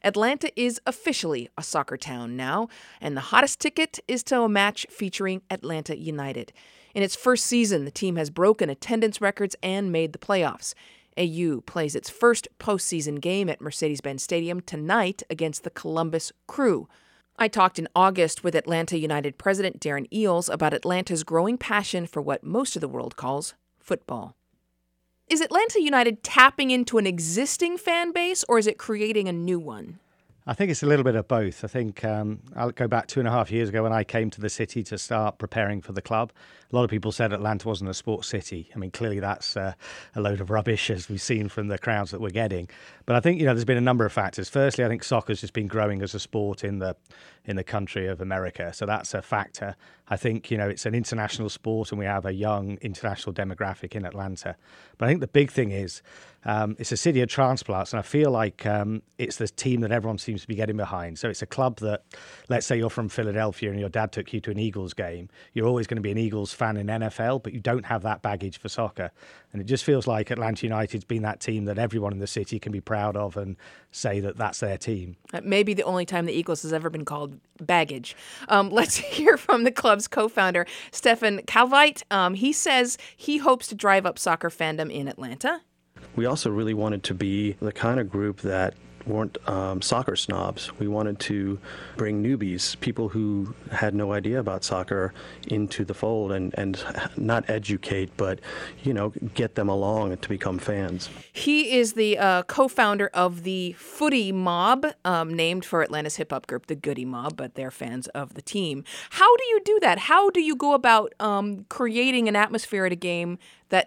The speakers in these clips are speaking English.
Atlanta is officially a soccer town now, and the hottest ticket is to a match featuring Atlanta United. In its first season, the team has broken attendance records and made the playoffs. AU plays its first postseason game at Mercedes-Benz Stadium tonight against the Columbus Crew. I talked in August with Atlanta United president Darren Eales about Atlanta's growing passion for what most of the world calls football. Is Atlanta United tapping into an existing fan base, or is it creating a new one? I think it's a little bit of both. I think I'll go back 2.5 years ago when I came to the city to start preparing for the club. A lot of people said Atlanta wasn't a sports city. I mean, clearly that's a load of rubbish, as we've seen from the crowds that we're getting. But I think, there's been a number of factors. Firstly, I think soccer's just been growing as a sport in the country of America. So that's a factor. I think, it's an international sport and we have a young international demographic in Atlanta. But I think the big thing is it's a city of transplants, and I feel like it's the team that everyone seems to be getting behind. So it's a club that, let's say you're from Philadelphia and your dad took you to an Eagles game, you're always going to be an Eagles fan in NFL, but you don't have that baggage for soccer. And it just feels like Atlanta United's been that team that everyone in the city can be proud of and say that that's their team. Maybe the only time the Eagles has ever been called baggage. Let's hear from the club's co-founder, Stefan Calveit. He says he hopes to drive up soccer fandom in Atlanta. We also really wanted to be the kind of group that weren't soccer snobs. We wanted to bring newbies, people who had no idea about soccer, into the fold and not educate, but, get them along to become fans. He is the co-founder of the Footy Mob, named for Atlanta's hip-hop group, the Goody Mob, but they're fans of the team. How do you do that? How do you go about creating an atmosphere at a game that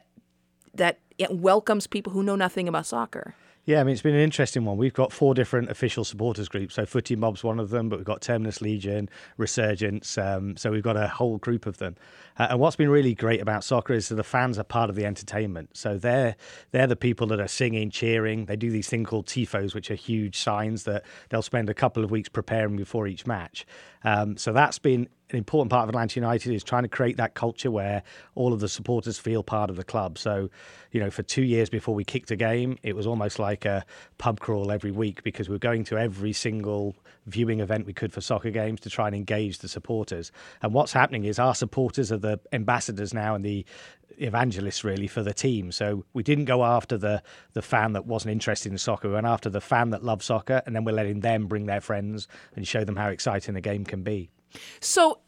welcomes people who know nothing about soccer? Yeah, I mean, it's been an interesting one. We've got 4 different official supporters groups. So Footy Mob's one of them, but we've got Terminus Legion, Resurgence. So we've got a whole group of them. And what's been really great about soccer is that the fans are part of the entertainment. So they're the people that are singing, cheering. They do these things called tifos, which are huge signs that they'll spend a couple of weeks preparing before each match. So that's been an important part of Atlanta United, is trying to create that culture where all of the supporters feel part of the club. So, for 2 years before we kicked a game, it was almost like a pub crawl every week, because we're going to every single viewing event we could for soccer games to try and engage the supporters. And what's happening is our supporters are the ambassadors now and the evangelists really for the team. So we didn't go after the fan that wasn't interested in soccer. We went after the fan that loved soccer, and then we're letting them bring their friends and show them how exciting the game can be. So,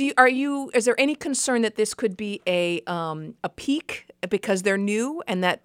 is there any concern that this could be a peak because they're new and that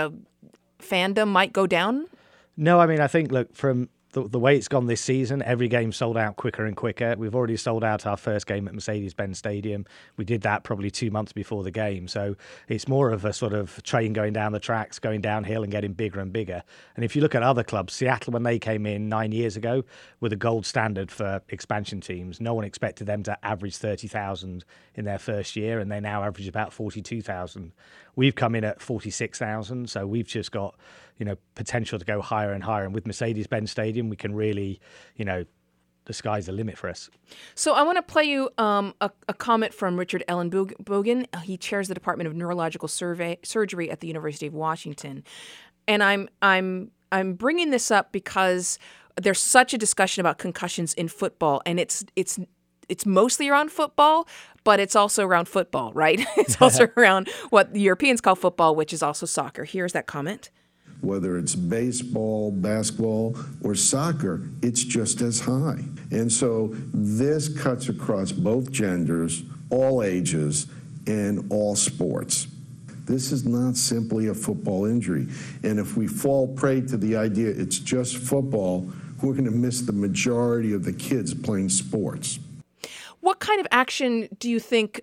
fandom might go down? No, I mean, I think, look, from the way it's gone this season, every game sold out quicker and quicker. We've already sold out our first game at Mercedes-Benz Stadium. We did that probably 2 months before the game. So it's more of a sort of train going down the tracks, going downhill and getting bigger and bigger. And if you look at other clubs, Seattle, when they came in 9 years ago, were the gold standard for expansion teams. No one expected them to average 30,000 in their first year, and they now average about 42,000. We've come in at 46,000, so we've just got, potential to go higher and higher. And with Mercedes-Benz Stadium, we can really, the sky's the limit for us. So I want to play you a comment from Richard Ellenbogen. He chairs the Department of Neurological Surgery at the University of Washington. And I'm bringing this up because there's such a discussion about concussions in football, and it's mostly around football, but it's also around football, right? It's also around what the Europeans call football, which is also soccer. Here's that comment. Whether it's baseball, basketball, or soccer, it's just as high. And so this cuts across both genders, all ages, and all sports. This is not simply a football injury. And if we fall prey to the idea it's just football, we're going to miss the majority of the kids playing sports. What kind of action do you think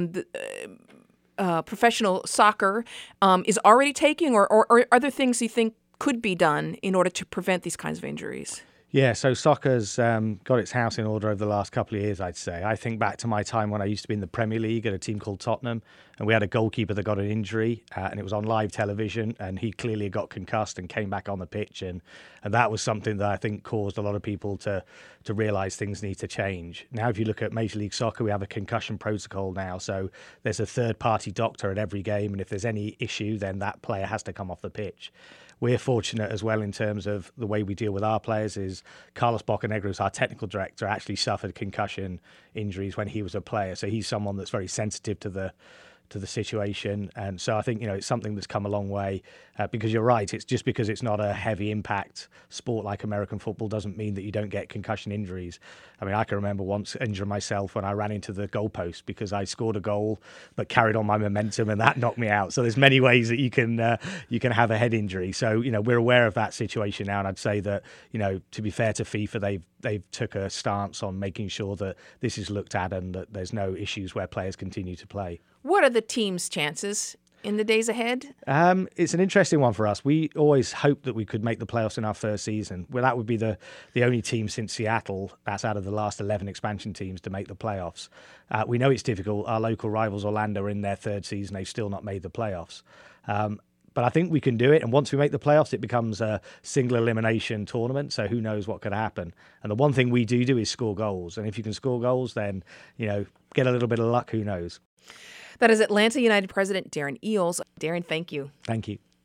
professional soccer is already taking, or are there things you think could be done in order to prevent these kinds of injuries? Yeah, so soccer's got its house in order over the last couple of years, I'd say. I think back to my time when I used to be in the Premier League at a team called Tottenham, and we had a goalkeeper that got an injury, and it was on live television, and he clearly got concussed and came back on the pitch, and that was something that I think caused a lot of people to realise things need to change. Now, if you look at Major League Soccer, we have a concussion protocol now, so there's a third-party doctor at every game, and if there's any issue, then that player has to come off the pitch. we're fortunate as well in terms of the way we deal with our players is Carlos Bocanegra, who's our technical director, actually suffered concussion injuries when he was a player. So he's someone that's very sensitive to the situation. And so I think, it's something that's come a long way because you're right. It's just because it's not a heavy impact sport like American football doesn't mean that you don't get concussion injuries. I mean, I can remember once injuring myself when I ran into the goalpost because I scored a goal but carried on my momentum and that knocked me out. So there's many ways that you can have a head injury. So, we're aware of that situation now. And I'd say that, to be fair to FIFA, they've took a stance on making sure that this is looked at and that there's no issues where players continue to play. What are the team's chances in the days ahead? It's an interesting one for us. We always hoped that we could make the playoffs in our first season. Well, that would be the only team since Seattle, that's out of the last 11 expansion teams, to make the playoffs. We know it's difficult. Our local rivals, Orlando, are in their third season. They've still not made the playoffs. But I think we can do it. And once we make the playoffs, it becomes a single elimination tournament. So who knows what could happen. And the one thing we do is score goals. And if you can score goals, then, get a little bit of luck. Who knows? That is Atlanta United president Darren Eales. Darren, thank you. Thank you.